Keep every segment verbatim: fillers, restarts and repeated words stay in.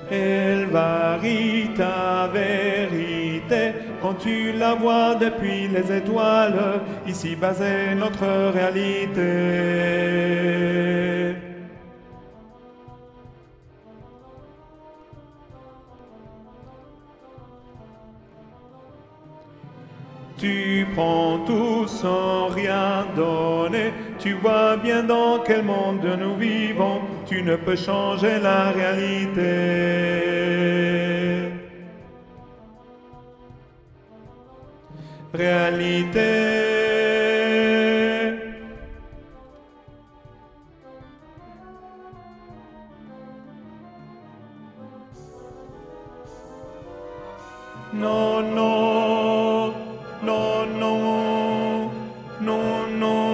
Elle varie ta vérité quand tu la vois depuis les étoiles. Ici-bas est notre réalité. Tu prends tout sans rien donner. Tu vois bien dans quel monde nous vivons. Tu ne peux changer la réalité. Réalité. Non, non, non, non, non, non.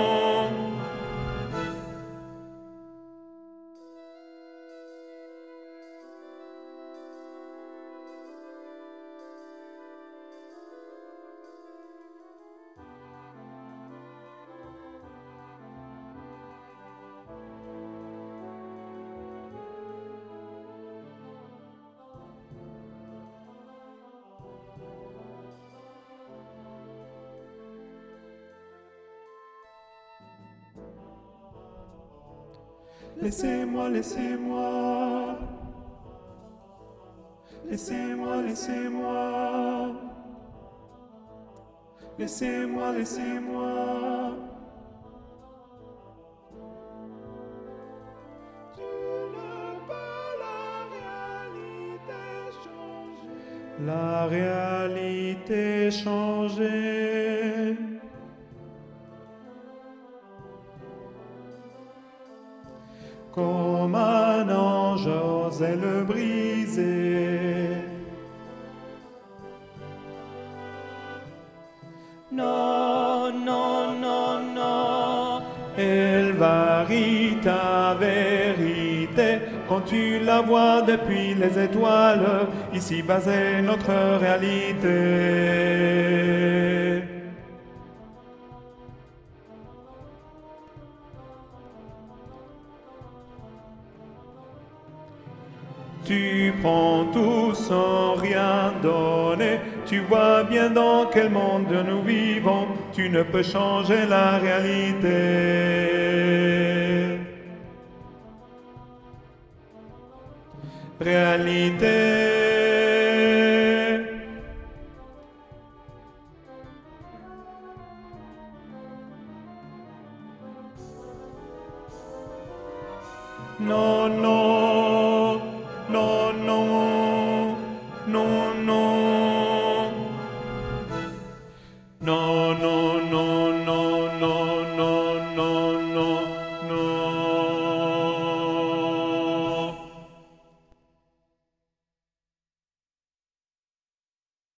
Laissez-moi, laissez-moi. Laissez-moi, laissez-moi. Laissez-moi, laissez-moi. Tu ne peux la réalité changer. La réalité changer. Comme un ange osait le briser. Non, non, non, non. Elle varie ta vérité quand tu la vois depuis les étoiles. Ici-bas est notre réalité. Tu prends tout sans rien donner. Tu vois bien dans quel monde nous vivons. Tu ne peux changer la réalité. Réalité. Non, non. Non, non, non,